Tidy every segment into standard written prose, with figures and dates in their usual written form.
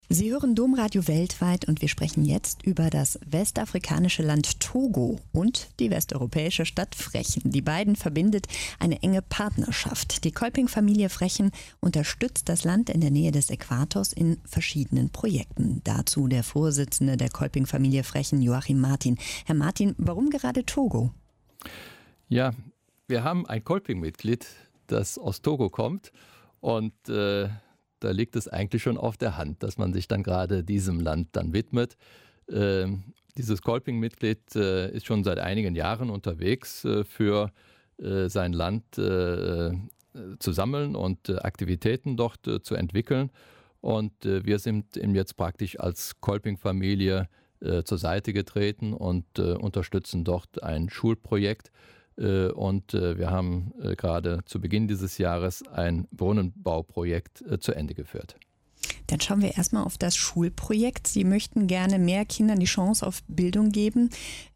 Sie hören Domradio weltweit und wir sprechen jetzt über das westafrikanische Land Togo und die westeuropäische Stadt Frechen. Die beiden verbindet eine enge Partnerschaft. Die Kolping-Familie Frechen unterstützt das Land in der Nähe des Äquators in verschiedenen Projekten. Dazu der Vorsitzende der Kolping-Familie Frechen, Joachim Martin. Herr Martin, warum gerade Togo? Ja, wir haben ein Kolping-Mitglied, das aus Togo kommt und da liegt es eigentlich schon auf der Hand, dass man sich dann gerade diesem Land dann widmet. Dieses Kolping-Mitglied ist schon seit einigen Jahren unterwegs, für sein Land zu sammeln und Aktivitäten dort zu entwickeln. Und wir sind ihm jetzt praktisch als Kolping-Familie zur Seite getreten und unterstützen dort ein Schulprojekt. Und wir haben gerade zu Beginn dieses Jahres ein Brunnenbauprojekt zu Ende geführt. Dann schauen wir erstmal auf das Schulprojekt. Sie möchten gerne mehr Kindern die Chance auf Bildung geben.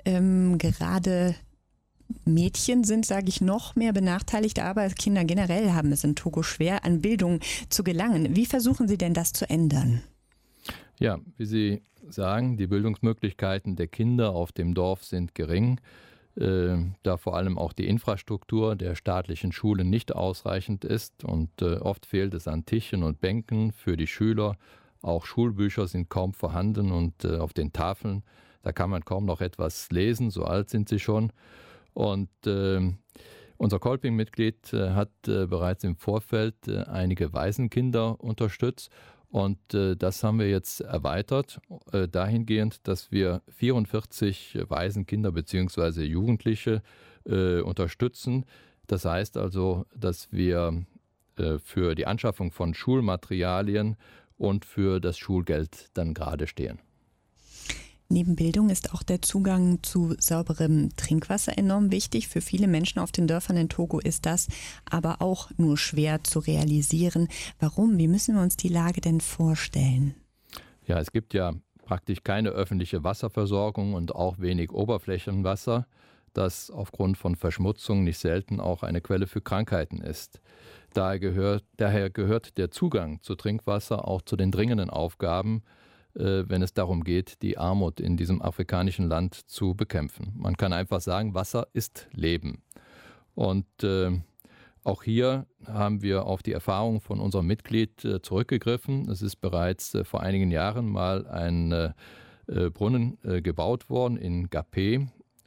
Gerade Mädchen sind, sage ich, noch mehr benachteiligt, aber Kinder generell haben es in Togo schwer, an Bildung zu gelangen. Wie versuchen Sie denn das zu ändern? Ja, wie Sie sagen, die Bildungsmöglichkeiten der Kinder auf dem Dorf sind gering. Da vor allem auch die Infrastruktur der staatlichen Schulen nicht ausreichend ist und oft fehlt es an Tischen und Bänken für die Schüler. Auch Schulbücher sind kaum vorhanden und auf den Tafeln, da kann man kaum noch etwas lesen, so alt sind sie schon. Und unser Kolping-Mitglied hat bereits im Vorfeld einige Waisenkinder unterstützt. Und das haben wir jetzt erweitert, dahingehend, dass wir 44 Waisenkinder bzw. Jugendliche unterstützen. Das heißt also, dass wir für die Anschaffung von Schulmaterialien und für das Schulgeld dann gerade stehen. Neben Bildung ist auch der Zugang zu sauberem Trinkwasser enorm wichtig. Für viele Menschen auf den Dörfern in Togo ist das aber auch nur schwer zu realisieren. Warum? Wie müssen wir uns die Lage denn vorstellen? Ja, es gibt ja praktisch keine öffentliche Wasserversorgung und auch wenig Oberflächenwasser, das aufgrund von Verschmutzung nicht selten auch eine Quelle für Krankheiten ist. Daher gehört der Zugang zu Trinkwasser auch zu den dringenden Aufgaben, wenn es darum geht, die Armut in diesem afrikanischen Land zu bekämpfen. Man kann einfach sagen, Wasser ist Leben. Und auch hier haben wir auf die Erfahrung von unserem Mitglied zurückgegriffen. Es ist bereits vor einigen Jahren mal ein Brunnen gebaut worden in Gapé.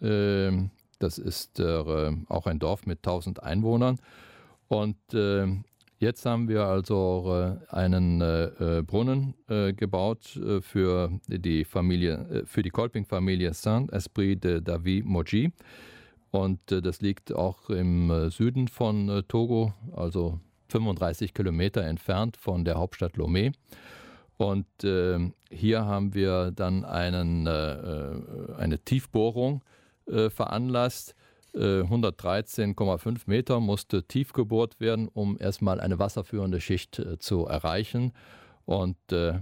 Das ist auch ein Dorf mit 1000 Einwohnern. Und jetzt haben wir also einen Brunnen gebaut für die Kolping-Familie Saint-Esprit de David Moji. Und das liegt auch im Süden von Togo, also 35 Kilometer entfernt von der Hauptstadt Lomé. Und hier haben wir dann eine Tiefbohrung veranlasst. 113,5 Meter musste tief gebohrt werden, um erstmal eine wasserführende Schicht zu erreichen. Und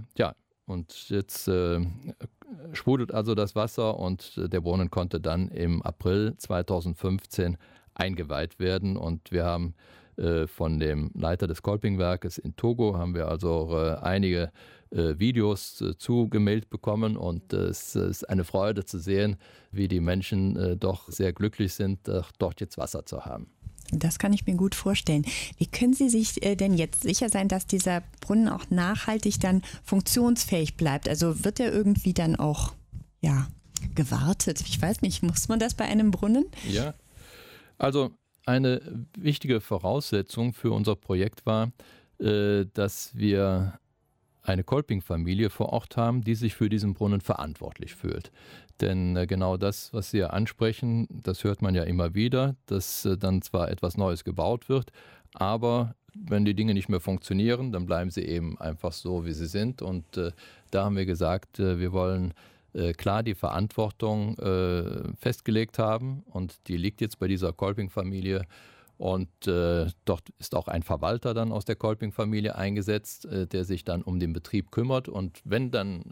jetzt sprudelt also das Wasser und der Brunnen konnte dann im April 2015 eingeweiht werden. Und wir haben von dem Leiter des Kolping-Werkes in Togo haben wir also einige Videos zugemeldet bekommen und es ist eine Freude zu sehen, wie die Menschen doch sehr glücklich sind, dort jetzt Wasser zu haben. Das kann ich mir gut vorstellen. Wie können Sie sich denn jetzt sicher sein, dass dieser Brunnen auch nachhaltig dann funktionsfähig bleibt? Also wird er irgendwie dann auch gewartet? Ich weiß nicht, muss man das bei einem Brunnen? Ja, also eine wichtige Voraussetzung für unser Projekt war, dass wir eine Kolping-Familie vor Ort haben, die sich für diesen Brunnen verantwortlich fühlt. Denn genau das, was Sie ja ansprechen, das hört man ja immer wieder, dass dann zwar etwas Neues gebaut wird, aber wenn die Dinge nicht mehr funktionieren, dann bleiben sie eben einfach so, wie sie sind. Und da haben wir gesagt, wir wollen klar die Verantwortung festgelegt haben und die liegt jetzt bei dieser Kolping-Familie. Und dort ist auch ein Verwalter dann aus der Kolping-Familie eingesetzt, der sich dann um den Betrieb kümmert. Und wenn dann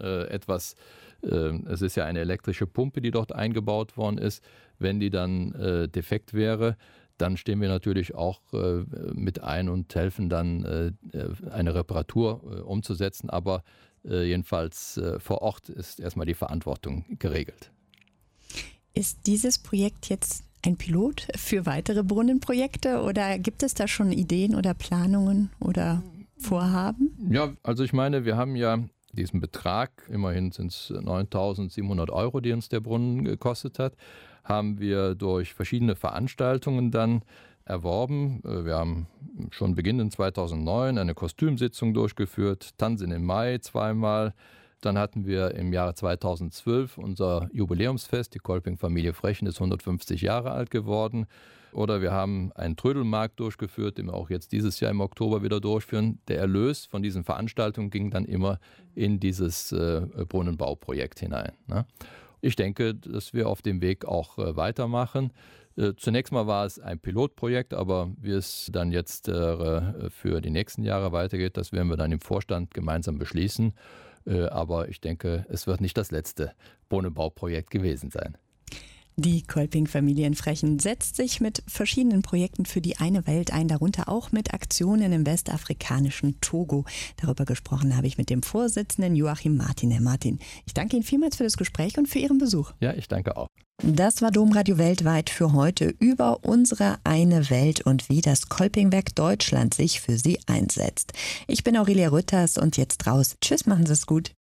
es ist ja eine elektrische Pumpe, die dort eingebaut worden ist, wenn die dann defekt wäre, dann stehen wir natürlich auch mit ein und helfen dann, eine Reparatur umzusetzen. Aber Jedenfalls vor Ort ist erstmal die Verantwortung geregelt. Ist dieses Projekt jetzt ein Pilot für weitere Brunnenprojekte oder gibt es da schon Ideen oder Planungen oder Vorhaben? Ja, also ich meine, wir haben ja diesen Betrag, immerhin sind es 9.700 €, die uns der Brunnen gekostet hat, haben wir durch verschiedene Veranstaltungen dann erworben. Wir haben schon beginnend 2009 eine Kostümsitzung durchgeführt, Tanzen im Mai zweimal. Dann hatten wir im Jahre 2012 unser Jubiläumsfest. Die Kolping-Familie Frechen ist 150 Jahre alt geworden. Oder wir haben einen Trödelmarkt durchgeführt, den wir auch jetzt dieses Jahr im Oktober wieder durchführen. Der Erlös von diesen Veranstaltungen ging dann immer in dieses Brunnenbauprojekt hinein. Ne? Ich denke, dass wir auf dem Weg auch weitermachen. Zunächst mal war es ein Pilotprojekt, aber wie es dann jetzt für die nächsten Jahre weitergeht, das werden wir dann im Vorstand gemeinsam beschließen. Aber ich denke, es wird nicht das letzte Brunnenbauprojekt gewesen sein. Die Kolping-Familie in Frechen setzt sich mit verschiedenen Projekten für die eine Welt ein, darunter auch mit Aktionen im westafrikanischen Togo. Darüber gesprochen habe ich mit dem Vorsitzenden Joachim Martin. Herr Martin, ich danke Ihnen vielmals für das Gespräch und für Ihren Besuch. Ja, ich danke auch. Das war Domradio weltweit für heute über unsere eine Welt und wie das Kolpingwerk Deutschland sich für sie einsetzt. Ich bin Aurelia Rütters und jetzt raus. Tschüss, machen Sie es gut.